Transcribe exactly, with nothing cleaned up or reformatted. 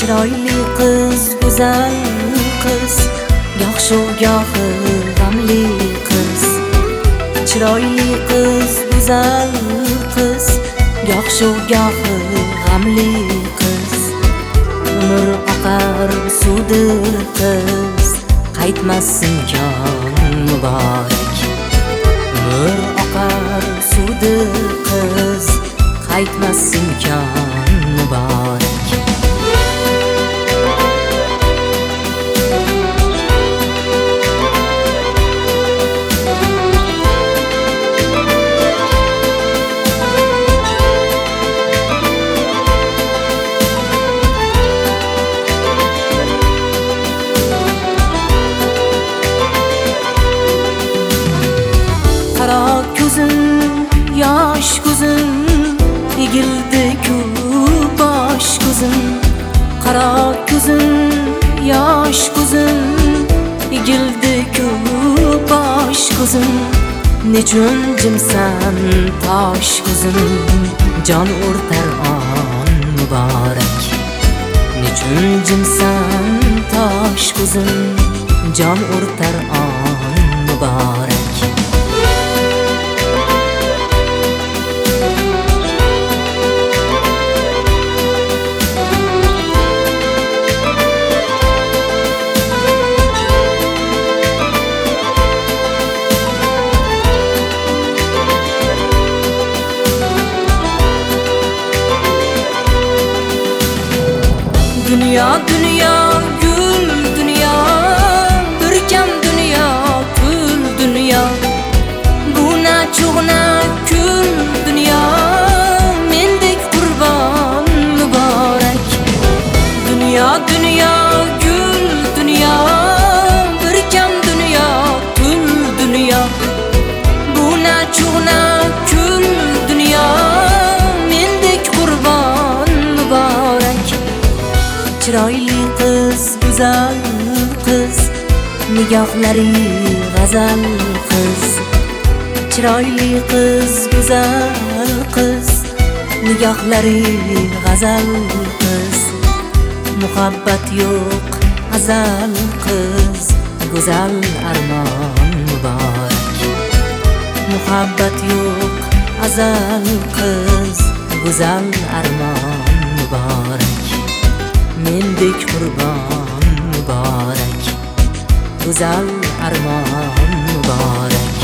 Chiroyli qiz, go'zal qiz, yaxshi gohi g'amli qiz. Chiroyli qiz, go'zal qiz, yaxshi gohi g'amli qiz. Umr oqar suvdir qiz, qaytmasin jon muborak. Umr oqar suvdir qiz, qaytmasin jon muborak. Qara ko'zim, yosh ko'zim, egildi-ku bosh ko'zim. Qara ko'zim, yosh ko'zim, egildi-ku bosh ko'zim. Nechun jimsan tosh ko'zim, jon o'rtar on muborak. Nechun jimsan tosh ko'zim, jon o'rtar on muborak. Dünya dünya gül dünya, birkem dünya kül dünya. Buna çoğuna kül dünya, mendek kurban mübarek. Dünya dünya gül dünya, birkem dünya kül dünya. Buna çoğuna kül dünya, mendek kurban mübarek. Chiroyli qiz, go'zal qiz, nigohlari g'azal qiz. Chiroyli qiz, go'zal qiz, nigohlari g'azal qiz. Muhabbat yo'q azal qiz, go'zal armon muborak. Muhabbat yo'q azal qiz, go'zal armon muborak. Mendek qurbon muborak, go'zal armon muborak.